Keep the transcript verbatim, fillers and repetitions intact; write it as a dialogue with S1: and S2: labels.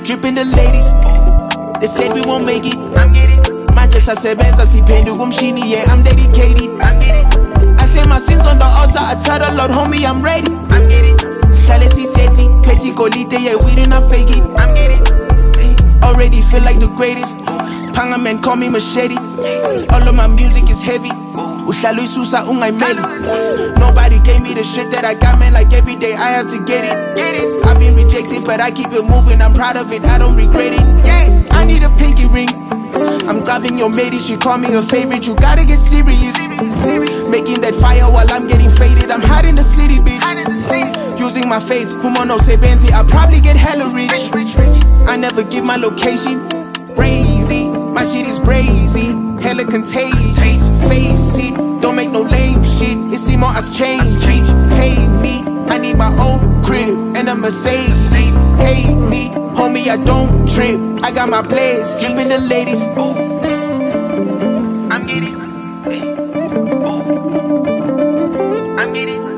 S1: dripping the ladies. They said we won't make it. I'm getting manje sasebenza siphenduka umshini. Yeah, I'm dedicated. I'm getting I say my sins on the altar. I tell the Lord, homie, I'm ready. I'm getting Sihlale sisethi, petty golite, yeah, we didn't fake it. I'm getting already feel like the greatest. Panga man, call me machete. All of my music is heavy. Uhlala uyisusa ungayimeli. Nobody gave me the shit that I got, man. Like every day I have to get it. I've been rejected, but I keep it moving. I'm proud of it, I don't regret it. I need a pinky ring. I'm driving your matey, she call me a favorite. You gotta get serious. Making that fire while I'm getting faded. I'm hot in the city, bitch. Using my faith, humono se benzi. I probably get hella rich. I never give my location. Brazy, my shit is brazy. Hella contagious. Face it, don't make no lame shit. It seem all has changed. Pay me, I need my own crib and a Mercedes. Hate me, homie, I don't trip. I got my blades, keeping the ladies. Ooh, I'm getting. Ooh, I'm getting.